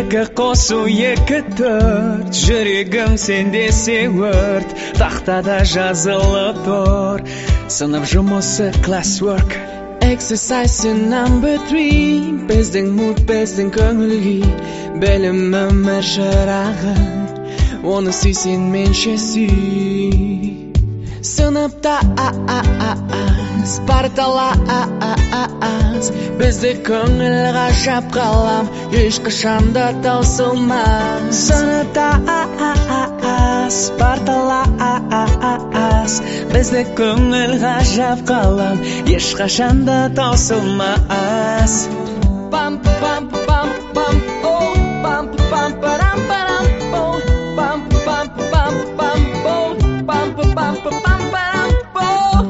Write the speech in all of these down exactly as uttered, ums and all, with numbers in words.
Екі қосу екі төрт, жүрегім сенде сеуірт, тақтада жазылып тұр. Сынып жұмысы classwork, exercise number three. Біздің мұт, біздің көңілге, білім өмір шырағы, оны сүйсен менше сүй. Сыныпта а-а-а-аз, партала а-а-а-аз, бізді көңіл ғажап қалам, ешқашанда таусылмас. Сыныпта а-а-а-аз, партала а-а-а-аз, бізді көңіл ғажап қалам, ешқашанда таусылмас. Пам пам пам пам о, пам пам парам парам о, пам пам пам пам о, пам пам пам парам о.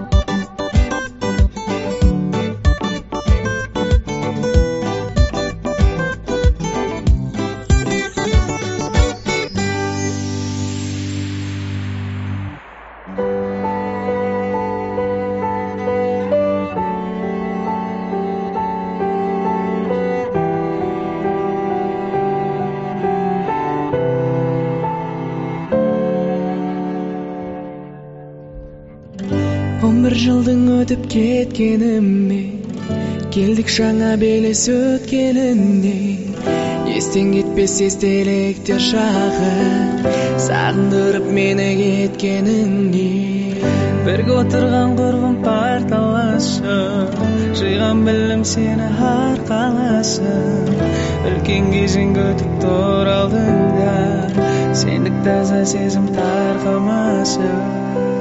Он бір жылдың өтіп кеткеніме, келдік жаңа белес өткеніне. Естен кетпес естеліктер шағы, сағындырып мені кеткеніне. Бірге отырған құрбым парталасып, жиған білім сені арқаласып. Үлкен кезең өтіп тұр алдыңда, сендік таза сезім тарқамасып.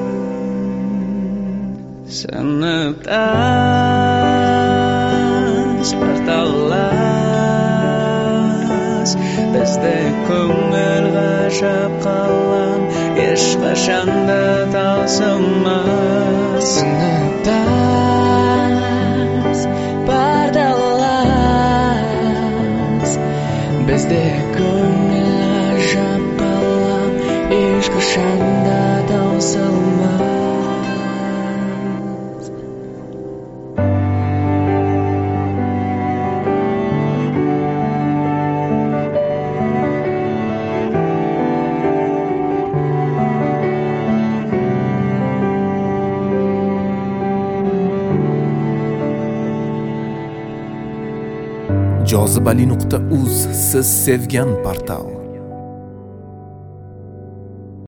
Сыныпта парталас, бізді көңіл ғажап қалам, ешқашанда таусылмас. Сыныпта парталас, бізді көңіл ғажап қалам, ешқашанда таусылмас. jozibali nuqta uz siz sevgan portal.